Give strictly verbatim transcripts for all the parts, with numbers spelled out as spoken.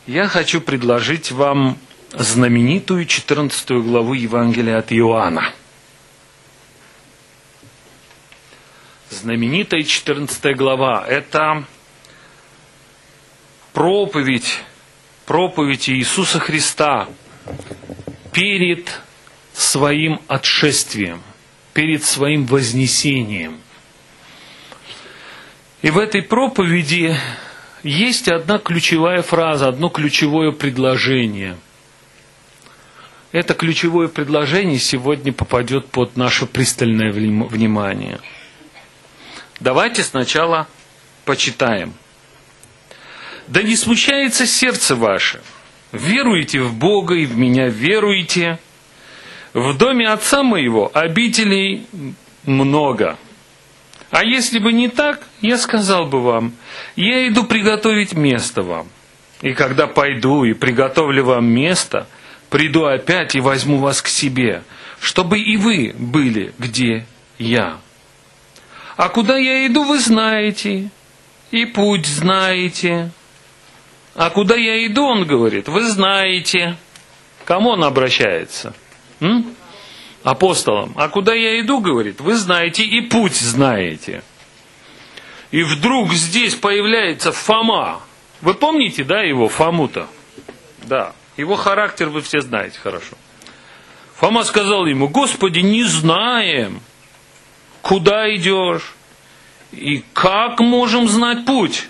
Я хочу предложить вам знаменитую четырнадцатую главу Евангелия от Иоанна. Знаменитая четырнадцатая глава – это проповедь, проповедь Иисуса Христа перед своим отшествием, перед своим вознесением. И в этой проповеди есть одна ключевая фраза, одно ключевое предложение. Это ключевое предложение сегодня попадет под наше пристальное внимание. Давайте сначала почитаем. «Да не смущается сердце ваше, веруете в Бога и в меня веруете. В доме Отца моего обителей много. А если бы не так, я сказал бы вам, я иду приготовить место вам. И когда пойду и приготовлю вам место, приду опять и возьму вас к себе, чтобы и вы были, где я. А куда я иду, вы знаете, и путь знаете. А куда я иду, он говорит, вы знаете». Кому он обращается? М? Апостолам. А куда я иду, говорит, вы знаете, и путь знаете. И вдруг здесь появляется Фома. Вы помните, да, его, Фому-то? Да. Его характер вы все знаете хорошо. Фома сказал ему: «Господи, не знаем, куда идешь, и как можем знать путь?»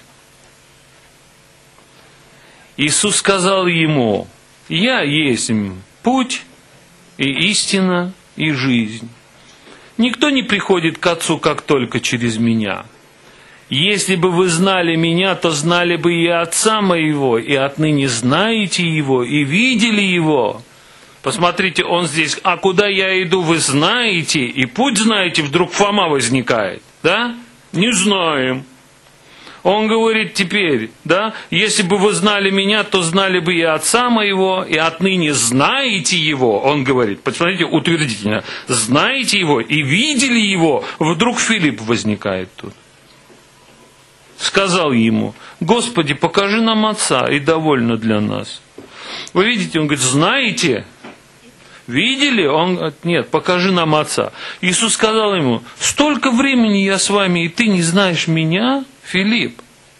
Иисус сказал ему: «Я есть путь и истина и жизнь. Никто не приходит к Отцу, как только через меня. Если бы вы знали меня, то знали бы и Отца моего, и отныне знаете Его, и видели Его». Посмотрите, он здесь: «А куда я иду, вы знаете, и путь знаете». Вдруг Фома возникает, да? Не знаем. Он говорит теперь, да, если бы вы знали меня, то знали бы и Отца моего, и отныне знаете Его. Он говорит, посмотрите, утвердительно, знаете Его и видели Его. Вдруг Филипп возникает тут. Сказал ему: «Господи, покажи нам Отца, и довольно для нас». Вы видите, он говорит: «Знаете? Видели?» Он говорит: «Нет, покажи нам Отца». Иисус сказал ему: «Столько времени я с вами, и ты не знаешь меня, Филипп?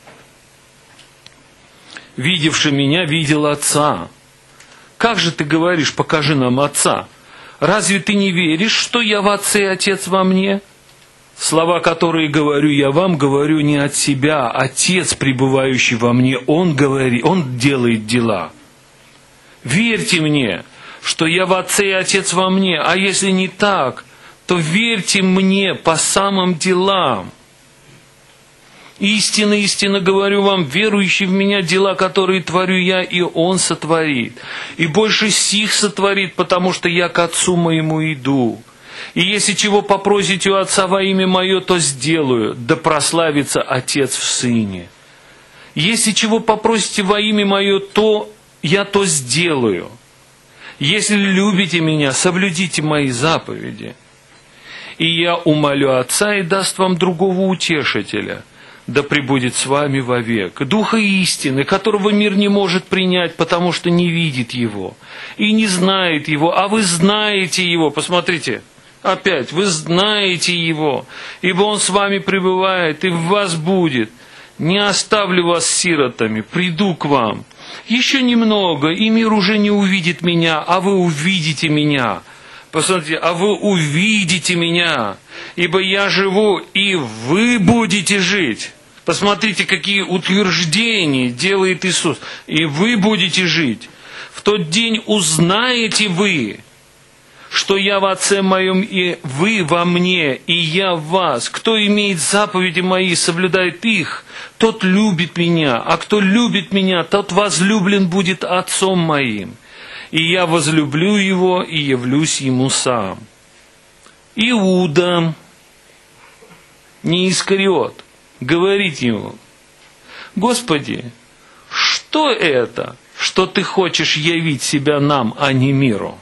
Видевший меня, видел Отца. Как же ты говоришь: покажи нам Отца? Разве ты не веришь, что я в Отце, и Отец во мне? Слова, которые говорю я вам, говорю не от себя. Отец, пребывающий во мне, Он говорит, Он делает дела. Верьте мне, что я в Отце, и Отец во мне. А если не так, то верьте мне по самым делам. Истинно, истинно говорю вам, верующий в меня, дела, которые творю я, и Он сотворит. И больше сих сотворит, потому что я к Отцу моему иду. И если чего попросите у Отца во имя Мое, то сделаю, да прославится Отец в Сыне. Если чего попросите во имя Мое, то я то сделаю. Если любите Меня, соблюдите Мои заповеди. И я умолю Отца, и даст вам другого утешителя, да пребудет с вами вовек, Духа истины, которого мир не может принять, потому что не видит Его и не знает Его, а вы знаете Его». Посмотрите, опять, вы знаете Его, ибо Он с вами пребывает и в вас будет. «Не оставлю вас сиротами, приду к вам. Еще немного, и мир уже не увидит Меня, а вы увидите Меня». Посмотрите, «а вы увидите Меня, ибо я живу, и вы будете жить». Посмотрите, какие утверждения делает Иисус. «И вы будете жить. В тот день узнаете вы, что я в Отце моем, и вы во мне, и я в вас. Кто имеет заповеди мои, соблюдает их, тот любит Меня, а кто любит Меня, тот возлюблен будет Отцом моим. И я возлюблю его, и явлюсь ему сам». Иуда, не Искариот, говорит ему: «Господи, что это, что ты хочешь явить себя нам, а не миру?»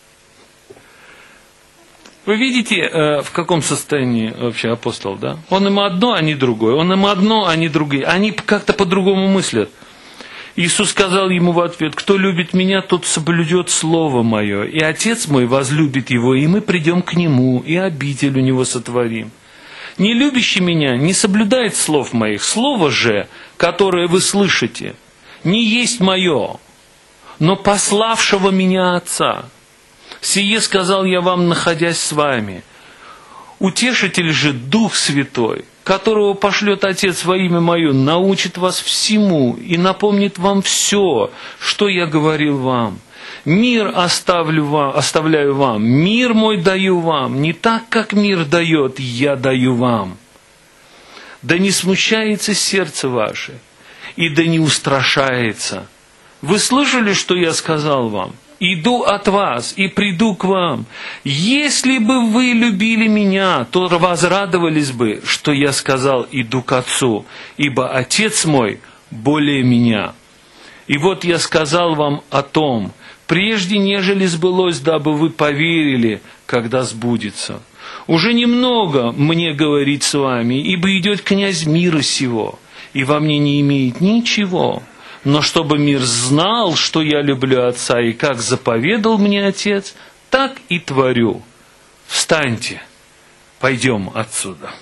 Вы видите, в каком состоянии вообще апостол, да? Он им одно, а не другое. Он им одно, а не другое. Они как-то по-другому мыслят. Иисус сказал ему в ответ: кто любит меня, тот соблюдет слово мое, и Отец мой возлюбит его, и мы придем к нему, и обитель у него сотворим. Не любящий меня не соблюдает слов моих, слово же, которое вы слышите, не есть мое, но пославшего меня Отца. Сие сказал я вам, находясь с вами. Утешитель же, Дух Святой, которого пошлет Отец во имя Мое, научит вас всему и напомнит вам все, что я говорил вам. Мир оставлю вам, оставляю вам, мир мой даю вам, не так, как мир дает, я даю вам. Да не смущается сердце ваше, и да не устрашается. Вы слышали, что я сказал вам? Иду от вас и приду к вам. Если бы вы любили меня, то возрадовались бы, что я сказал: иду к Отцу, ибо Отец мой более меня. И вот я сказал вам о том, прежде нежели сбылось, дабы вы поверили, когда сбудется. Уже немного мне говорить с вами, ибо идет князь мира сего, и во мне не имеет ничего. Но чтобы мир знал, что я люблю Отца, и как заповедал мне Отец, так и творю. Встаньте, пойдем отсюда.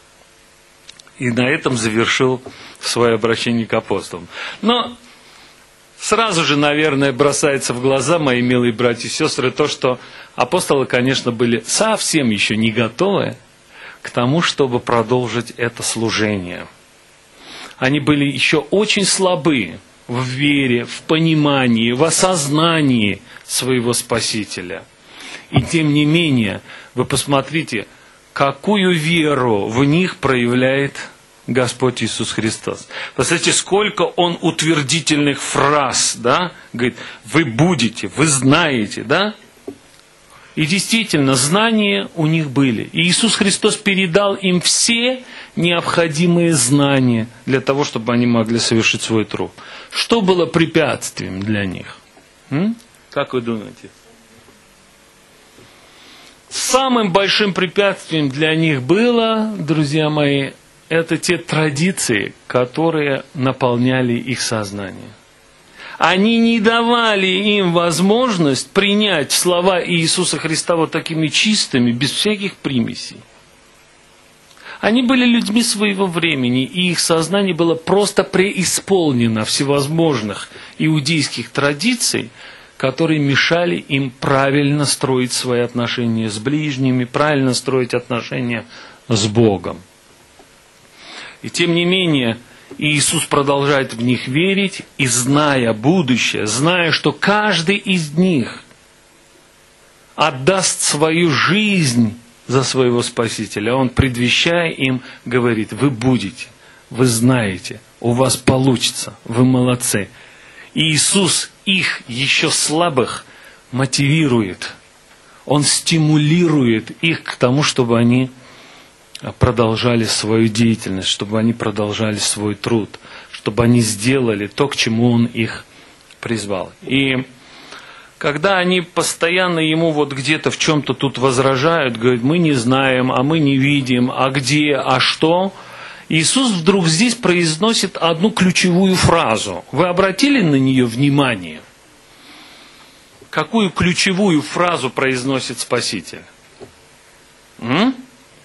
И на этом завершил свое обращение к апостолам. Но сразу же, наверное, бросается в глаза, мои милые братья и сестры, то, что апостолы, конечно, были совсем еще не готовы к тому, чтобы продолжить это служение. Они были еще очень слабы в вере, в понимании, в осознании своего Спасителя. И тем не менее, вы посмотрите, какую веру в них проявляет Господь Иисус Христос. Посмотрите, сколько Он утвердительных фраз, да? Говорит: вы будете, вы знаете, да? И действительно, знания у них были. И Иисус Христос передал им все необходимые знания для того, чтобы они могли совершить свой труд. Что было препятствием для них? М? Как вы думаете? Самым большим препятствием для них было, друзья мои, это те традиции, которые наполняли их сознание. Они не давали им возможность принять слова Иисуса Христа вот такими чистыми, без всяких примесей. Они были людьми своего времени, и их сознание было просто преисполнено всевозможных иудейских традиций, которые мешали им правильно строить свои отношения с ближними, правильно строить отношения с Богом. И тем не менее, Иисус продолжает в них верить, и зная будущее, зная, что каждый из них отдаст свою жизнь за своего Спасителя, Он, предвещая им, говорит: вы будете, вы знаете, у вас получится, вы молодцы. И Иисус их, еще слабых, мотивирует, Он стимулирует их к тому, чтобы они продолжали свою деятельность, чтобы они продолжали свой труд, чтобы они сделали то, к чему Он их призвал. И когда они постоянно Ему вот где-то в чем-то тут возражают, говорят: мы не знаем, а мы не видим, а где, а что, Иисус вдруг здесь произносит одну ключевую фразу. Вы обратили на нее внимание? Какую ключевую фразу произносит Спаситель? М?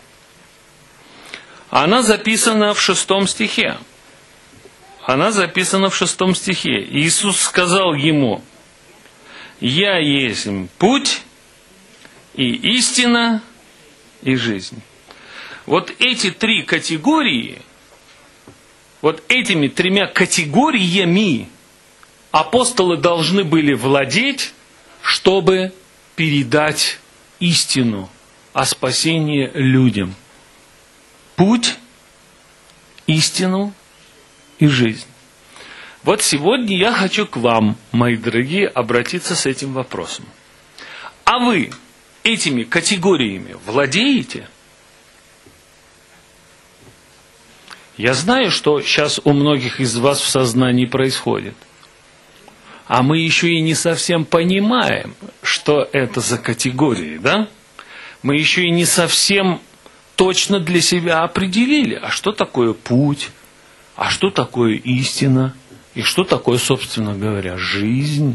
Она записана в шестом стихе. Она записана в шестом стихе. Иисус сказал ему: «Я есть путь и истина и жизнь». Вот эти три категории, вот этими тремя категориями апостолы должны были владеть, чтобы передать истину о спасении людям. Путь, истину и жизнь. Вот сегодня я хочу к вам, мои дорогие, обратиться с этим вопросом. А вы этими категориями владеете? Я знаю, что сейчас у многих из вас в сознании происходит. А мы еще и не совсем понимаем, что это за категории, да? Мы еще и не совсем точно для себя определили, а что такое путь, а что такое истина, И что такое, собственно говоря, жизнь?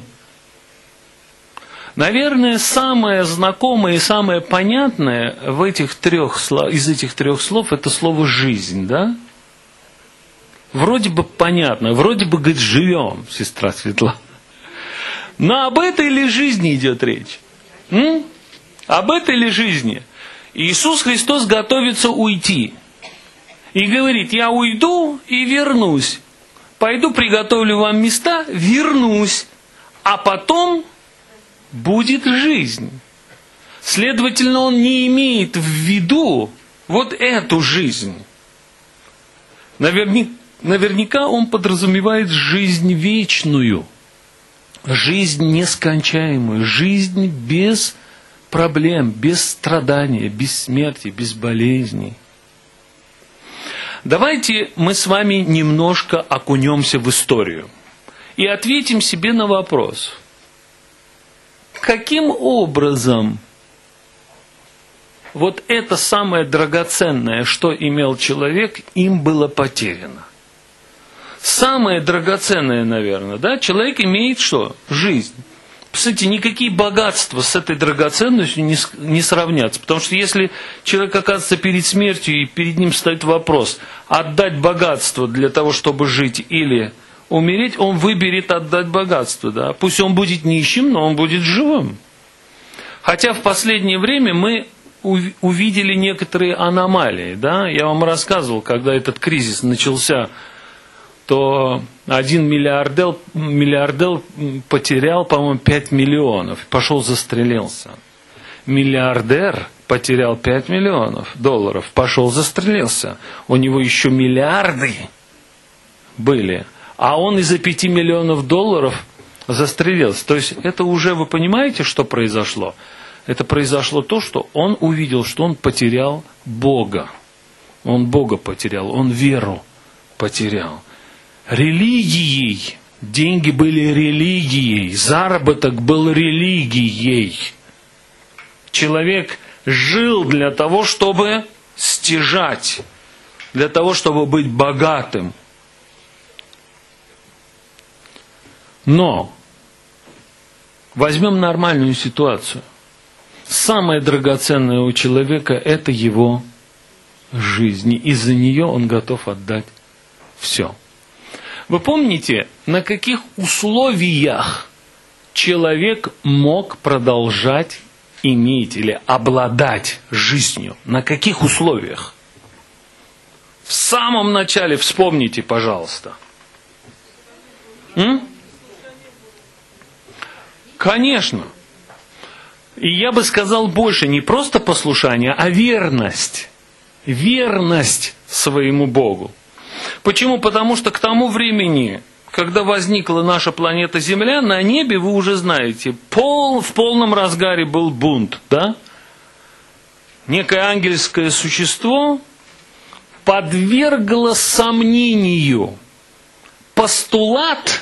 Наверное, самое знакомое и самое понятное в этих трех, из этих трех слов это слово «жизнь», да? Вроде бы понятно, вроде бы, говорит, живем, сестра Светлана. Но об этой ли жизни идет речь? М? Об этой ли жизни? Иисус Христос готовится уйти. И говорит, я уйду и вернусь. Пойду приготовлю вам места, вернусь. А потом будет жизнь. Следовательно, он не имеет в виду вот эту жизнь. Наверняка, наверняка он подразумевает жизнь вечную. Жизнь нескончаемую. Жизнь без проблем, без страдания, без смерти, без болезней. Давайте мы с вами немножко окунемся в историю и ответим себе на вопрос. Каким образом вот это самое драгоценное, что имел человек, им было потеряно? Самое драгоценное, наверное, да? Человек имеет что? Жизнь. Кстати, никакие богатства с этой драгоценностью не, не сравнятся. Потому что если человек оказывается перед смертью, и перед ним стоит вопрос, отдать богатство для того, чтобы жить, или умереть, он выберет отдать богатство. Да? Пусть он будет нищим, но он будет живым. Хотя в последнее время мы увидели некоторые аномалии. Да? Я вам рассказывал, когда этот кризис начался, то один миллиардер, миллиардер потерял, по-моему, пять миллионов. Пошел застрелился. Миллиардер потерял пять миллионов долларов. Пошел застрелился. У него еще миллиарды были. А он из-за пяти миллионов долларов застрелился. То есть это уже, вы понимаете, что произошло? Это произошло то, что он увидел, что он потерял Бога. Он Бога потерял, он веру потерял. Религией. Деньги были религией. Заработок был религией. Человек жил для того, чтобы стяжать. Для того, чтобы быть богатым. Но возьмем нормальную ситуацию. Самое драгоценное у человека – это его жизнь. И из-за нее он готов отдать все. Вы помните, на каких условиях человек мог продолжать иметь или обладать жизнью? На каких условиях? В самом начале вспомните, пожалуйста. М? Конечно. И я бы сказал больше, не просто послушание, а верность. Верность своему Богу. Почему? Потому что к тому времени, когда возникла наша планета Земля, на небе, вы уже знаете, пол, в полном разгаре был бунт, да? Некое ангельское существо подвергло сомнению постулат,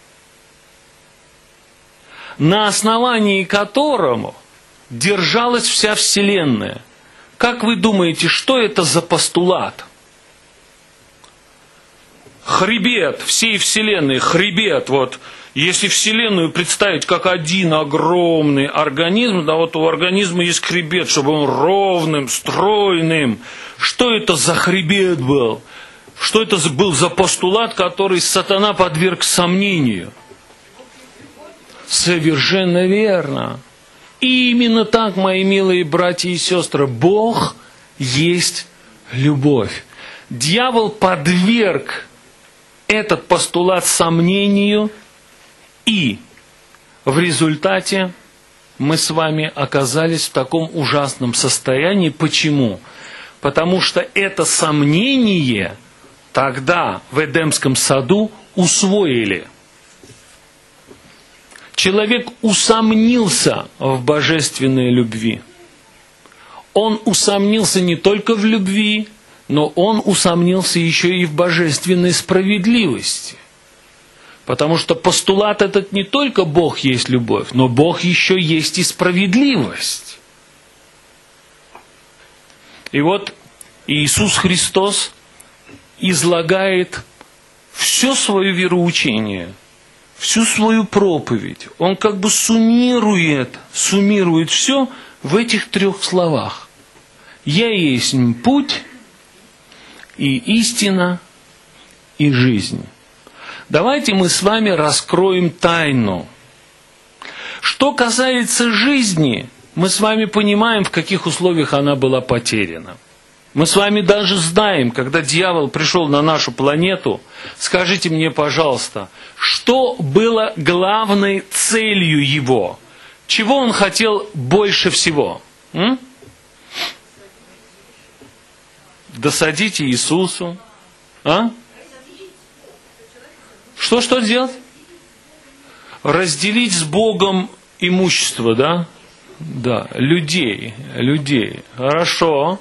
на основании которого держалась вся Вселенная. Как вы думаете, что это за постулат? Хребет всей Вселенной, хребет, вот, если Вселенную представить как один огромный организм, да, вот у организма есть хребет, чтобы он ровным, стройным. Что это за хребет был? Что это был за постулат, который сатана подверг сомнению? Совершенно верно. И именно так, мои милые братья и сестры, Бог есть любовь. Дьявол подверг этот постулат сомнению, и в результате мы с вами оказались в таком ужасном состоянии. Почему? Потому что это сомнение тогда в Эдемском саду усвоили. Человек усомнился в божественной любви. Он усомнился не только в любви, но он усомнился еще и в божественной справедливости. Потому что постулат этот не только Бог есть любовь, но Бог еще есть и справедливость. И вот Иисус Христос излагает все свое вероучение, всю свою проповедь, он как бы суммирует, суммирует все в этих трех словах. «Я есть путь, и истина, и жизнь». Давайте мы с вами раскроем тайну. Что касается жизни, мы с вами понимаем, в каких условиях она была потеряна. Мы с вами даже знаем, когда дьявол пришел на нашу планету, скажите мне, пожалуйста, что было главной целью его? Чего он хотел больше всего? М? Досадить Иисусу? А? Что, что делать? Разделить с Богом имущество, да? Да, людей, людей. Хорошо.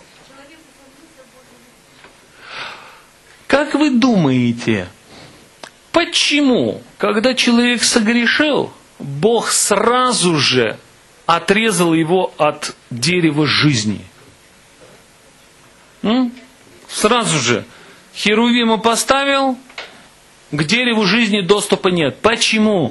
Как вы думаете, почему, когда человек согрешил, Бог сразу же отрезал его от дерева жизни? М? Сразу же. Херувима поставил, к дереву жизни доступа нет. Почему?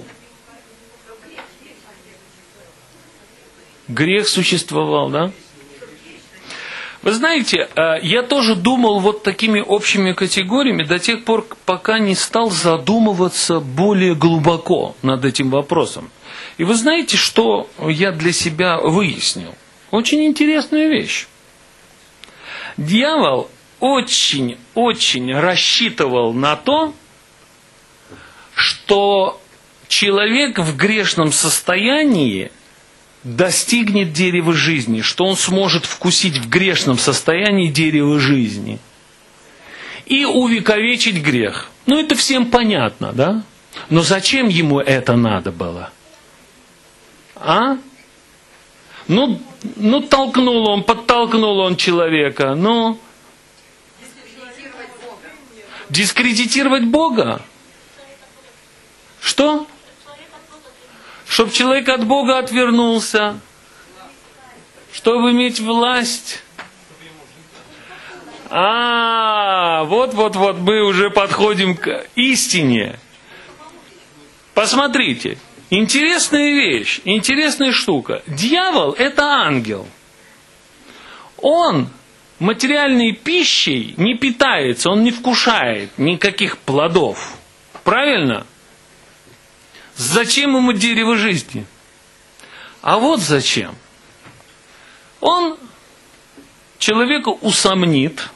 Грех существовал, да? Вы знаете, я тоже думал вот такими общими категориями до тех пор, пока не стал задумываться более глубоко над этим вопросом. И вы знаете, что я для себя выяснил? Очень интересную вещь. Дьявол очень-очень рассчитывал на то, что человек в грешном состоянии достигнет дерева жизни, что он сможет вкусить в грешном состоянии дерево жизни и увековечить грех. Ну, это всем понятно, да? Но зачем ему это надо было? А? Ну, ну толкнул он, подтолкнул он человека, ну... Дискредитировать Бога? Что? Чтобы человек от Бога отвернулся, чтобы иметь власть. А, вот-вот-вот мы уже подходим к истине. Посмотрите, интересная вещь, интересная штука. Дьявол – это ангел. Он материальной пищей не питается, он не вкушает никаких плодов. Правильно? Зачем ему дерево жизни? А вот зачем. Он человека усомнит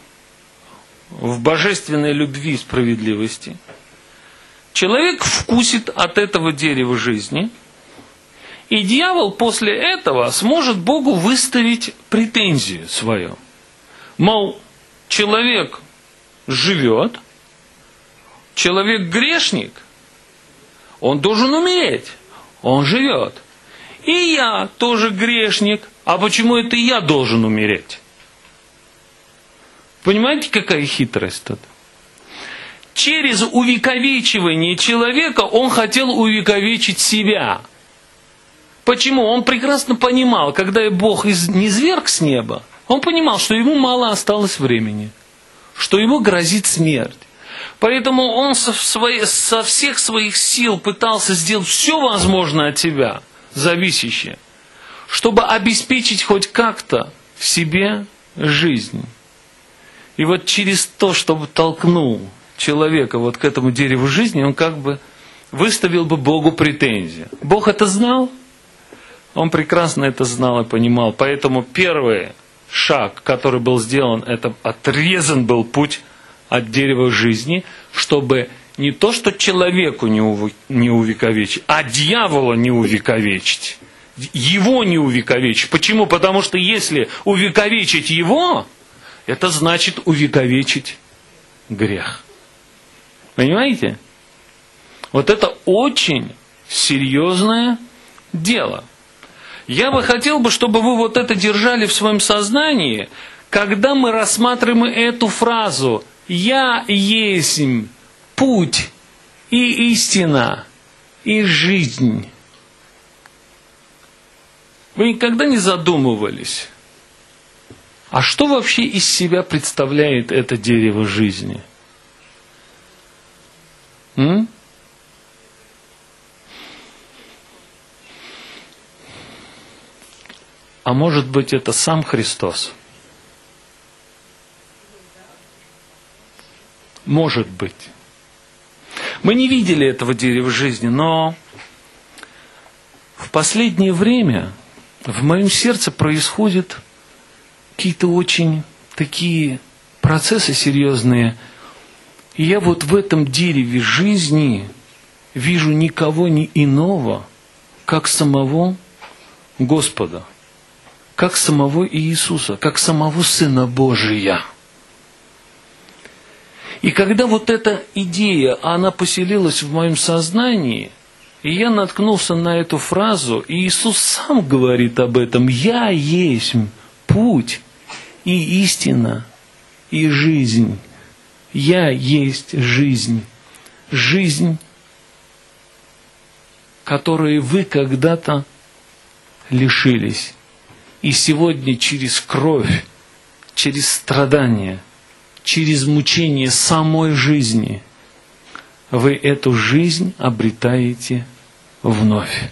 в божественной любви и справедливости. Человек вкусит от этого дерева жизни. И дьявол после этого сможет Богу выставить претензию свою. Мол, человек живет, человек грешник, он должен умереть, он живет. И я тоже грешник, а почему это я должен умереть? Понимаете, какая хитрость тут? Через увековечивание человека он хотел увековечить себя. Почему? Он прекрасно понимал, когда Бог низверг с неба, он понимал, что ему мало осталось времени, что ему грозит смерть. Поэтому он со, своей, со всех своих сил пытался сделать все возможное от себя, зависящее, чтобы обеспечить хоть как-то в себе жизнь. И вот через то, чтобы толкнул человека вот к этому дереву жизни, он как бы выставил бы Богу претензии. Бог это знал? Он прекрасно это знал и понимал. Поэтому первый шаг, который был сделан, это отрезан был путь от дерева жизни, чтобы не то, что человеку не, ув... не увековечить, а дьявола не увековечить. Его не увековечить. Почему? Потому что если увековечить его, это значит увековечить грех. Понимаете? Вот это очень серьезное дело. Я бы хотел, бы, чтобы вы вот это держали в своем сознании, когда мы рассматриваем эту фразу «Я есть путь и истина и жизнь». Вы никогда не задумывались, а что вообще из себя представляет это дерево жизни? М? А может быть, это сам Христос? Может быть. Мы не видели этого дерева в жизни, но в последнее время в моем сердце происходят какие-то очень такие процессы серьезные. И я вот в этом дереве жизни вижу никого не иного, как самого Господа, как самого Иисуса, как самого Сына Божия. И когда вот эта идея, она поселилась в моем сознании, и я наткнулся на эту фразу, и Иисус сам говорит об этом: «Я есть путь и истина и жизнь». Я есть жизнь. Жизнь, которой вы когда-то лишились. И сегодня через кровь, через страдания, через мучение самой жизни вы эту жизнь обретаете вновь.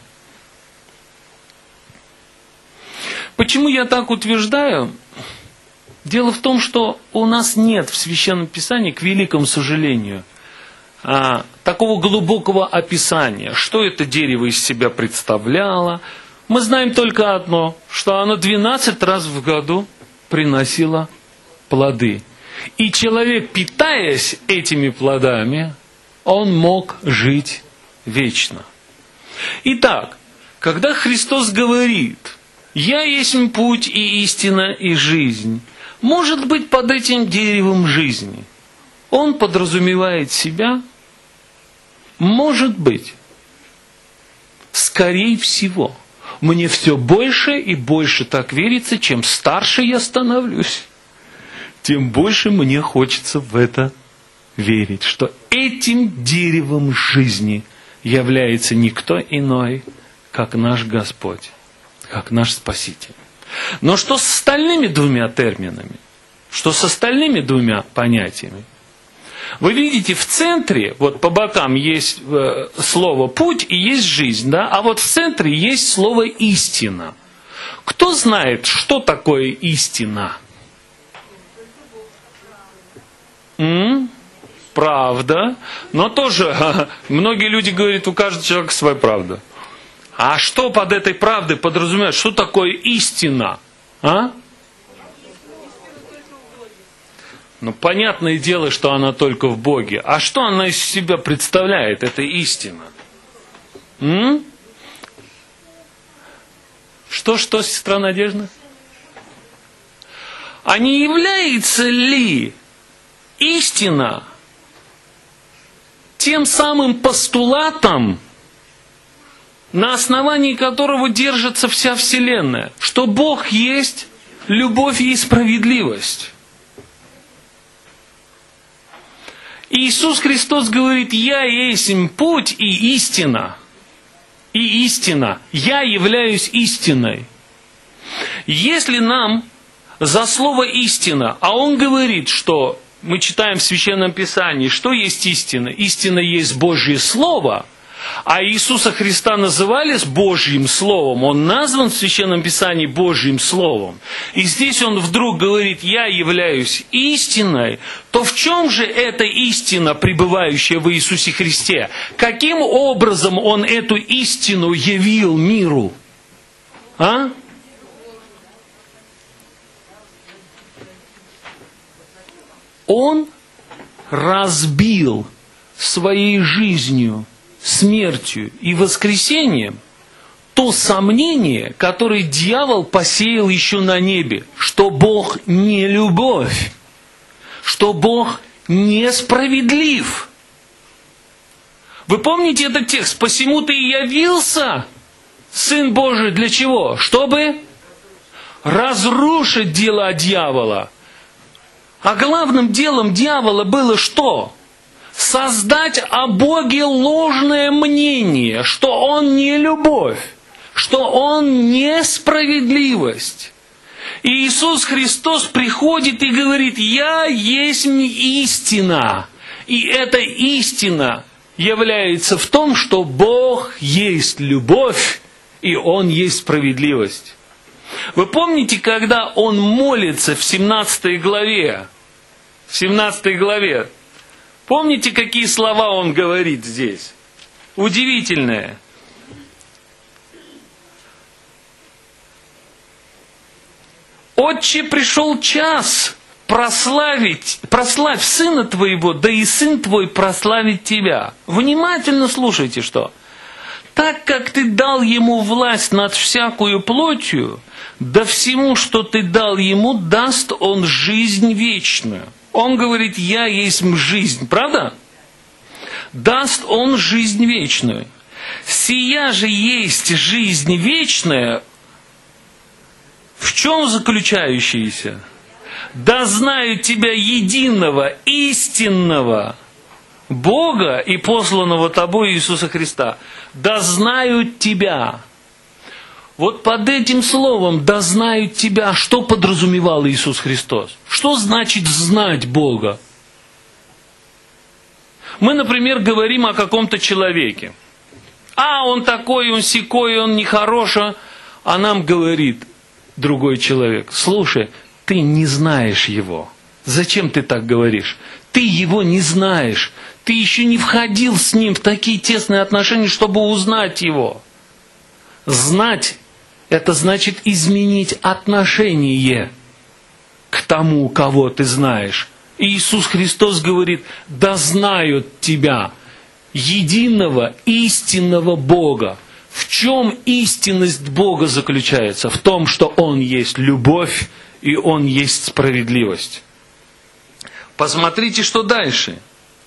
Почему я так утверждаю? Дело в том, что у нас нет в Священном Писании, к великому сожалению, такого глубокого описания, что это дерево из себя представляло. Мы знаем только одно, что оно двенадцать раз в году приносило плоды. И человек, питаясь этими плодами, он мог жить вечно. Итак, когда Христос говорит: «Я есть путь и истина и жизнь», может быть, под этим деревом жизни он подразумевает себя? Может быть. Скорее всего. Мне все больше и больше так верится, чем старше я становлюсь, тем больше мне хочется в это верить, что этим деревом жизни является никто иной, как наш Господь, как наш Спаситель. Но что с остальными двумя терминами? Что с остальными двумя понятиями? Вы видите, в центре, вот по бокам есть э, слово «путь» и есть «жизнь», да? А вот в центре есть слово «истина». Кто знает, что такое истина? М? Правда. Но тоже многие люди говорят, у каждого человека своя правда. А что под этой правдой подразумевает? Что такое истина? А? Ну, понятное дело, что она только в Боге. А что она из себя представляет, эта истина? М? Что, что, сестра Надежда? А не является ли истина тем самым постулатом, на основании которого держится вся Вселенная, что Бог есть любовь и справедливость? Иисус Христос говорит: «Я есть путь и истина». И истина. Я являюсь истиной. Если нам за слово «истина», а Он говорит, что мы читаем в Священном Писании, что есть истина? Истина есть Божье Слово. А Иисуса Христа называли Божьим Словом. Он назван в Священном Писании Божьим Словом. И здесь Он вдруг говорит: «Я являюсь истиной». То в чем же эта истина, пребывающая в Иисусе Христе? Каким образом Он эту истину явил миру? А? Он разбил своей жизнью, смертью и воскресением то сомнение, которое дьявол посеял еще на небе, что Бог не любовь, что Бог несправедлив. Вы помните этот текст? «Посему ты и явился, Сын Божий, для чего? Чтобы разрушить дела дьявола». А главным делом дьявола было что? Создать о Боге ложное мнение, что Он не любовь, что Он несправедливость. И Иисус Христос приходит и говорит: «Я есть истина». И эта истина является в том, что Бог есть любовь, и Он есть справедливость. Вы помните, когда Он молится в семнадцатой главе? В семнадцатой главе. Помните, какие слова Он говорит здесь? Удивительное. «Отче, пришел час прославить, прославь Сына Твоего, да и Сын Твой прославит Тебя». Внимательно слушайте, что? «Так как Ты дал Ему власть над всякую плотью, да всему, что Ты дал Ему, даст Он жизнь вечную». Он говорит, я есть жизнь, правда? Даст Он жизнь вечную. Сия же есть жизнь вечная, в чем заключающаяся? Да знают Тебя единого, истинного Бога и посланного Тобой Иисуса Христа. Да знают Тебя. Вот под этим словом «да знают Тебя» что подразумевал Иисус Христос? Что значит знать Бога? Мы, например, говорим о каком-то человеке. А, он такой, он сякой, он нехороший. А нам говорит другой человек: слушай, ты не знаешь его. Зачем ты так говоришь? Ты его не знаешь. Ты еще не входил с ним в такие тесные отношения, чтобы узнать его. Знать – это значит изменить отношение к тому, кого ты знаешь. И Иисус Христос говорит: да знают Тебя, единого истинного Бога. В чем истинность Бога заключается? В том, что Он есть любовь и Он есть справедливость. Посмотрите, что дальше.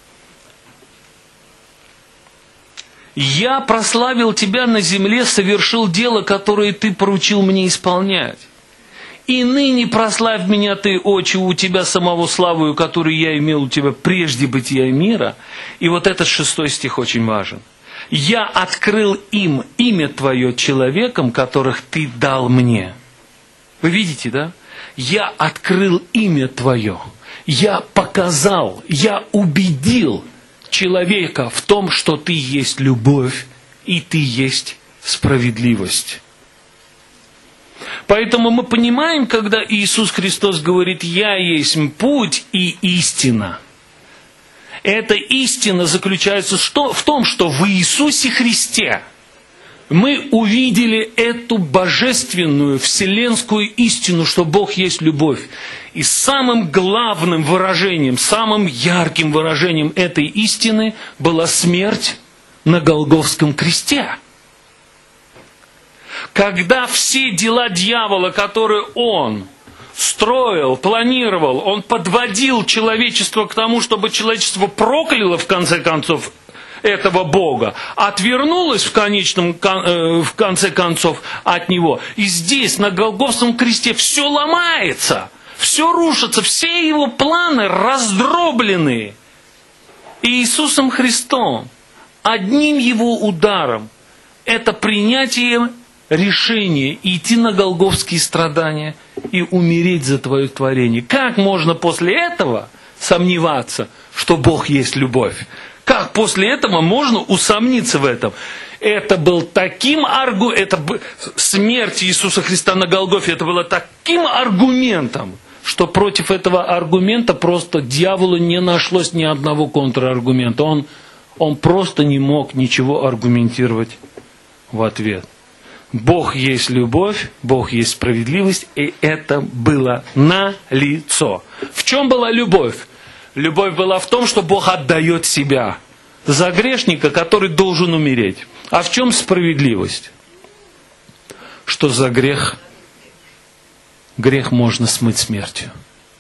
«Я прославил Тебя на земле, совершил дело, которое Ты поручил мне исполнять. И ныне прославь меня Ты, Отче, у Тебя самого славою, которую я имел у Тебя прежде бытия мира». И вот этот шестой стих очень важен. «Я открыл им имя Твое человекам, которых Ты дал мне». Вы видите, да? «Я открыл имя Твое». Я показал, я убедил человека в том, что ты есть любовь и ты есть справедливость. Поэтому мы понимаем, когда Иисус Христос говорит: «Я есть путь и истина». Эта истина заключается в том, что в Иисусе Христе мы увидели эту божественную, вселенскую истину, что Бог есть любовь. И самым главным выражением, самым ярким выражением этой истины была смерть на Голгофском кресте. Когда все дела дьявола, которые он строил, планировал, он подводил человечество к тому, чтобы человечество прокляло в конце концов этого Бога, отвернулась в, конечном, в конце концов от Него. И здесь, на Голгофском кресте, все ломается, все рушится, все Его планы раздроблены. И Иисусом Христом, одним Его ударом, это принятие решения идти на голгофские страдания и умереть за Твое творение. Как можно после этого сомневаться, что Бог есть любовь? Как после этого можно усомниться в этом? Это был таким аргументом, смерть Иисуса Христа на Голгофе, это было таким аргументом, что против этого аргумента просто дьяволу не нашлось ни одного контраргумента. Он, он просто не мог ничего аргументировать в ответ. Бог есть любовь, Бог есть справедливость, и это было налицо. В чем была любовь? Любовь была в том, что Бог отдает себя за грешника, который должен умереть. А в чем справедливость? Что за грех? Грех можно смыть смертью.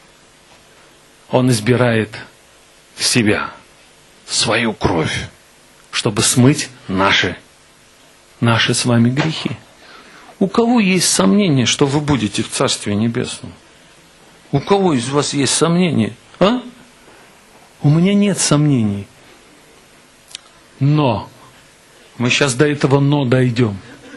Он избирает себя, свою кровь, чтобы смыть наши, наши с вами грехи. У кого есть сомнение, что вы будете в Царстве Небесном? У кого из вас есть сомнение? А? У меня нет сомнений. Но, мы сейчас до этого «но» дойдем.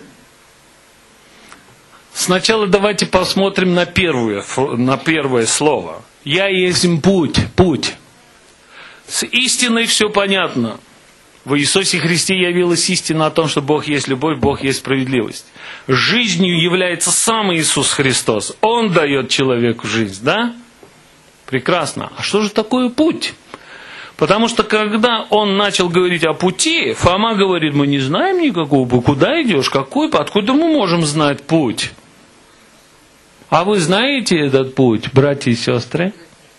Сначала давайте посмотрим на первое, на первое слово. «Я есть путь», путь. С истиной все понятно. В Иисусе Христе явилась истина о том, что Бог есть любовь, Бог есть справедливость. Жизнью является сам Иисус Христос. Он дает человеку жизнь, да? Прекрасно. А что же такое путь? Потому что когда он начал говорить о пути, Фома говорит, мы не знаем никакого пути. Куда идешь? Какой? Откуда мы можем знать путь? А вы знаете этот путь, братья и сестры?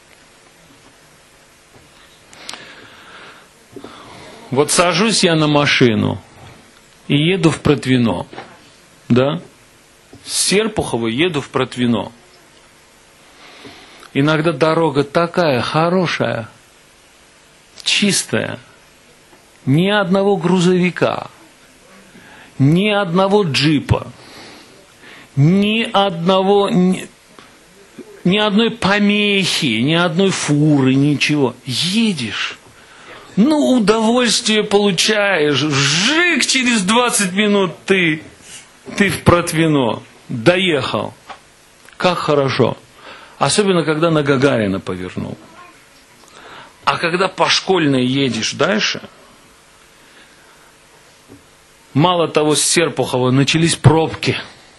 Вот сажусь я на машину и еду в Протвино, да? С Серпухова еду в Протвино. Иногда дорога такая хорошая, чистая, ни одного грузовика, ни одного джипа, ни одного, ни, ни одной помехи, ни одной фуры, ничего. Едешь. Ну, удовольствие получаешь. Жик, через двадцать минут ты, ты в Протвино. Доехал. Как хорошо. Особенно, когда на Гагарина повернул. А когда по Школьной едешь дальше, мало того, с Серпухова начались пробки.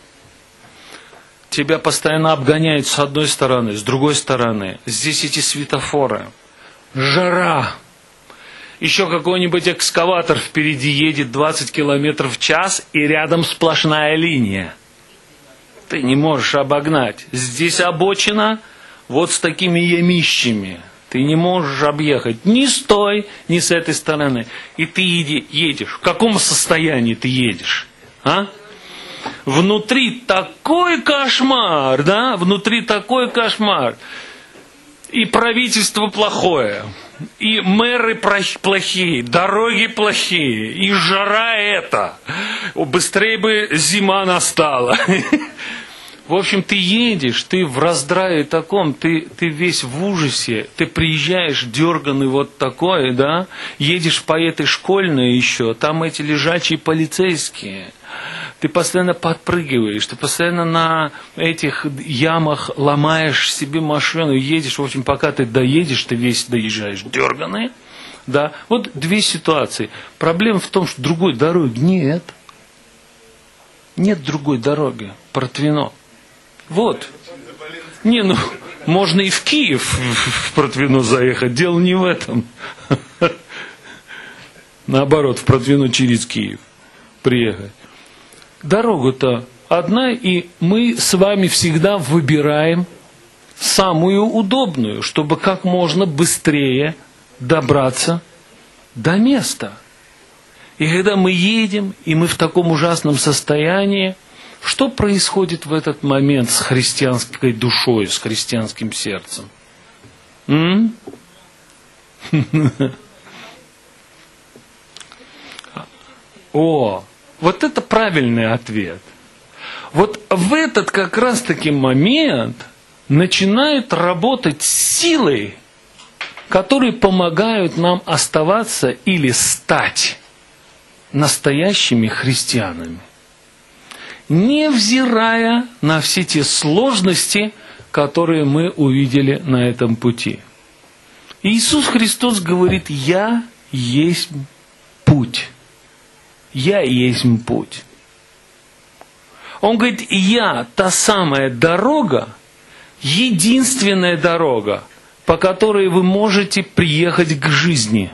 Тебя постоянно обгоняют с одной стороны, с другой стороны. Здесь эти светофоры. Жара. Еще какой-нибудь экскаватор впереди едет двадцать километров в час, и рядом сплошная линия. Ты не можешь обогнать. Здесь обочина вот с такими ямищами. Ты не можешь объехать ни с той, ни с этой стороны. И ты едешь. В каком состоянии ты едешь? А? Внутри такой кошмар, да? Внутри такой кошмар. И правительство плохое. И мэры плохие, дороги плохие, и жара эта. Быстрее бы зима настала. В общем, ты едешь, ты в раздрае таком, ты, ты весь в ужасе, ты приезжаешь дерганый вот такой, да, едешь по этой Школьной еще, там эти лежачие полицейские. Ты постоянно подпрыгиваешь, ты постоянно на этих ямах ломаешь себе машину, едешь, в общем, пока ты доедешь, ты весь доезжаешь дерганый. Да? Вот две ситуации. Проблема в том, что другой дороги нет. Нет другой дороги. Протвино. Вот. Не, ну, можно и в Киев в Протвино заехать. Дело не в этом. Наоборот, в Протвино через Киев приехать. Дорога-то одна, и мы с вами всегда выбираем самую удобную, чтобы как можно быстрее добраться до места. И когда мы едем, и мы в таком ужасном состоянии, что происходит в этот момент с христианской душой, с христианским сердцем? М? О! Вот это правильный ответ. Вот в этот как раз-таки момент начинают работать силы, которые помогают нам оставаться или стать настоящими христианами, невзирая на все те сложности, которые мы увидели на этом пути. Иисус Христос говорит: «Я есть путь». Я есть путь. Он говорит, я та самая дорога, единственная дорога, по которой вы можете приехать к жизни.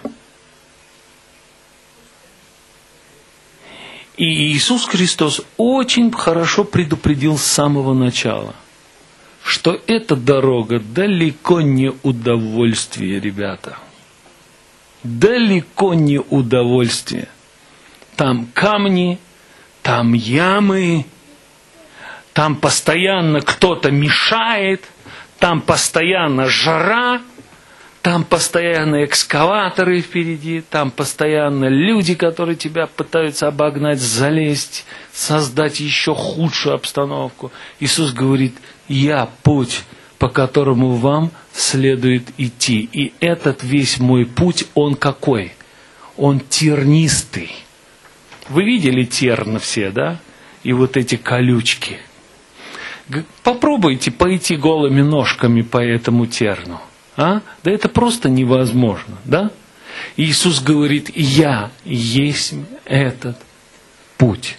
И Иисус Христос очень хорошо предупредил с самого начала, что эта дорога далеко не удовольствие, ребята. Далеко не удовольствие. Там камни, там ямы, там постоянно кто-то мешает, там постоянно жара, там постоянно экскаваторы впереди, там постоянно люди, которые тебя пытаются обогнать, залезть, создать еще худшую обстановку. Иисус говорит, я путь, по которому вам следует идти. И этот весь мой путь, он какой? Он тернистый. Вы видели терн все, да? И вот эти колючки. Попробуйте пойти голыми ножками по этому терну. А? Да это просто невозможно, да? Иисус говорит: «Я есть этот путь».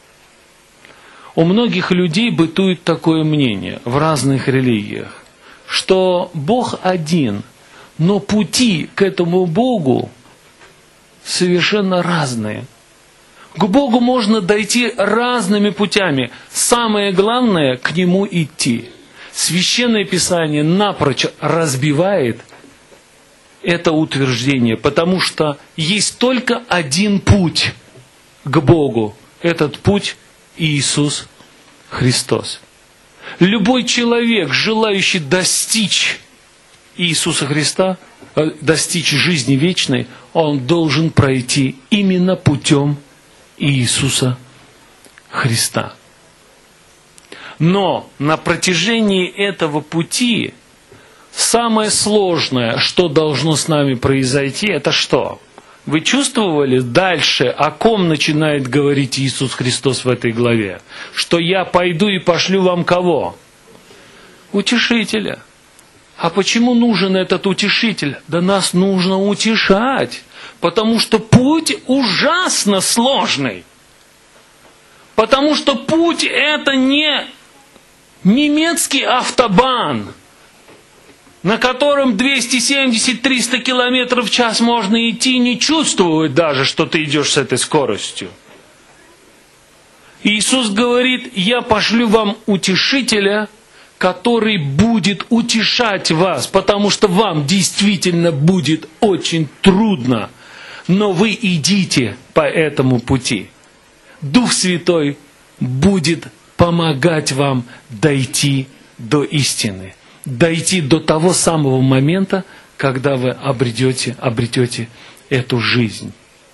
У многих людей бытует такое мнение в разных религиях, что Бог один, но пути к этому Богу совершенно разные. К Богу можно дойти разными путями. Самое главное — к Нему идти. Священное Писание напрочь разбивает это утверждение, потому что есть только один путь к Богу. Этот путь — Иисус Христос. Любой человек, желающий достичь Иисуса Христа, достичь жизни вечной, он должен пройти именно путем Иисуса Христа. Но на протяжении этого пути самое сложное, что должно с нами произойти, это что? Вы чувствовали дальше, о ком начинает говорить Иисус Христос в этой главе? Что я пойду и пошлю вам кого? Утешителя. А почему нужен этот утешитель? Да нас нужно утешать, потому что путь ужасно сложный. Потому что путь — это не немецкий автобан, на котором двести семьдесят - триста километров в час можно идти и не чувствовать даже, что ты идешь с этой скоростью. Иисус говорит: «Я пошлю вам утешителя, который будет утешать вас, потому что вам действительно будет очень трудно, но вы идите по этому пути. Дух Святой будет помогать вам дойти до истины, дойти до того самого момента, когда вы обретете, обретете эту жизнь».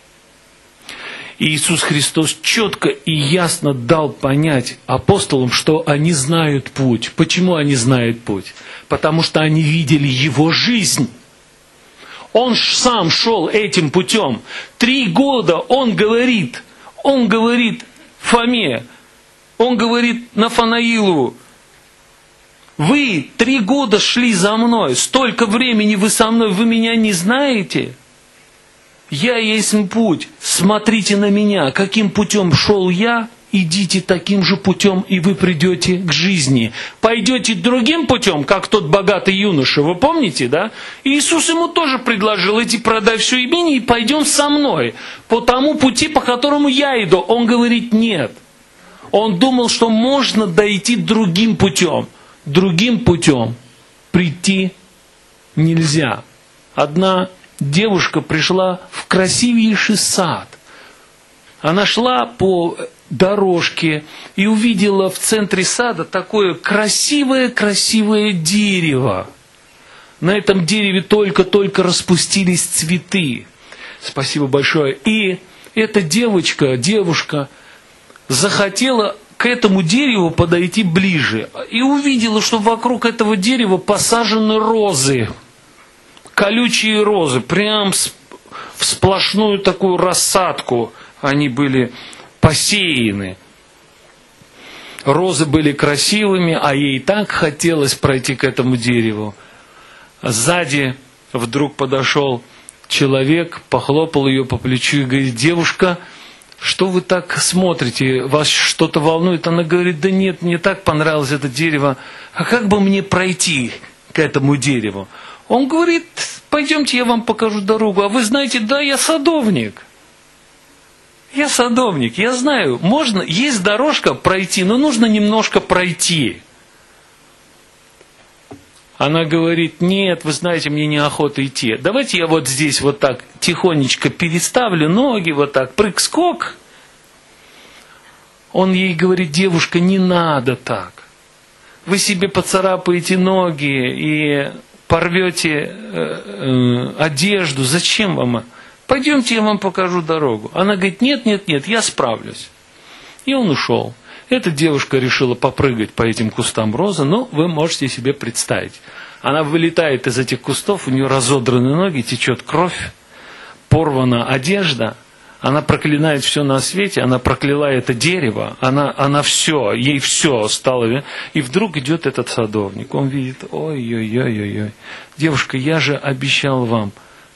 Иисус Христос четко и ясно дал понять апостолам, что они знают путь. Почему они знают путь? Потому что они видели Его жизнь. Он сам шел этим путем. Три года Он говорит, Он говорит Фоме, Он говорит Нафанаилу: «Вы три года шли за мной, столько времени вы со мной, вы меня не знаете? Я есть путь, смотрите на меня, каким путем шел я, идите таким же путем, и вы придете к жизни. Пойдете другим путем, как тот богатый юноша, вы помните, да? Иисус ему тоже предложил: иди продай все имение и пойдем со мной, по тому пути, по которому я иду». Он говорит: нет. Он думал, что можно дойти другим путем. Другим путем прийти нельзя. Одна девушка пришла в красивейший сад. Она шла по дорожке и увидела в центре сада такое красивое-красивое дерево. На этом дереве только-только распустились цветы. Спасибо большое. И эта девочка, девушка захотела к этому дереву подойти ближе и увидела, что вокруг этого дерева посажены розы. Колючие розы, прям в сплошную такую рассадку они были посеяны. Розы были красивыми, а ей так хотелось пройти к этому дереву. Сзади вдруг подошел человек, похлопал ее по плечу и говорит: «Девушка, что вы так смотрите? Вас что-то волнует?» Она говорит: «Да нет, мне так понравилось это дерево. А как бы мне пройти к этому дереву?» Он говорит: «Пойдемте, я вам покажу дорогу». А вы знаете, да, я садовник. Я садовник, я знаю, можно, есть дорожка пройти, но нужно немножко пройти. Она говорит: «Нет, вы знаете, мне неохота идти. Давайте я вот здесь вот так тихонечко переставлю ноги, вот так, прыг-скок». Он ей говорит: «Девушка, не надо так. Вы себе поцарапаете ноги и порвете э, э, одежду. Зачем вам? Пойдемте, я вам покажу дорогу». Она говорит: «Нет, нет, нет, я справлюсь». И он ушел. Эта девушка решила попрыгать по этим кустам розы, но вы можете себе представить. Она вылетает из этих кустов, у нее разодраны ноги, течет кровь, порвана одежда. Она проклинает все на свете, она прокляла это дерево, она, она все, ей все стало. И вдруг идет этот садовник, он видит: ой-ой-ой-ой-ой, девушка, я же обещал вам,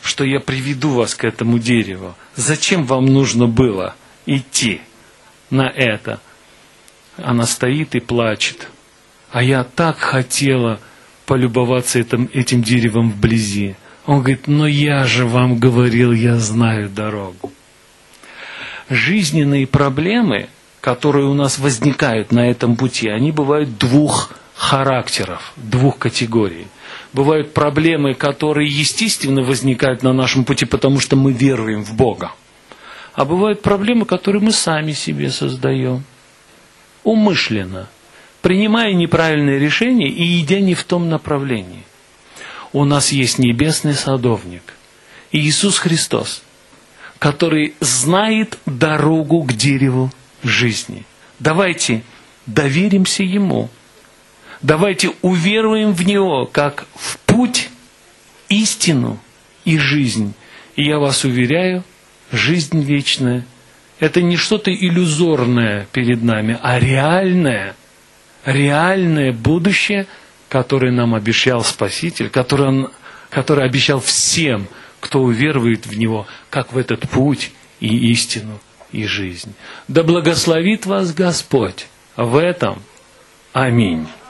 что я приведу вас к этому дереву. Зачем вам нужно было идти на это? Она стоит и плачет. А я так хотела полюбоваться этим, этим деревом вблизи. Он говорит, но я же вам говорил, я знаю дорогу. Жизненные проблемы, которые у нас возникают на этом пути, они бывают двух характеров, двух категорий. Бывают проблемы, которые естественно возникают на нашем пути, потому что мы веруем в Бога. А бывают проблемы, которые мы сами себе создаем. Умышленно. Принимая неправильные решения и идя не в том направлении. У нас есть небесный садовник, Иисус Христос, который знает дорогу к дереву жизни. Давайте доверимся Ему. Давайте уверуем в Него, как в путь, истину и жизнь. И я вас уверяю, жизнь вечная – это не что-то иллюзорное перед нами, а реальное, реальное будущее, которое нам обещал Спаситель, которое Он, который обещал всем, кто уверует в Него, как в этот путь и истину и жизнь. Да благословит вас Господь в этом. Аминь.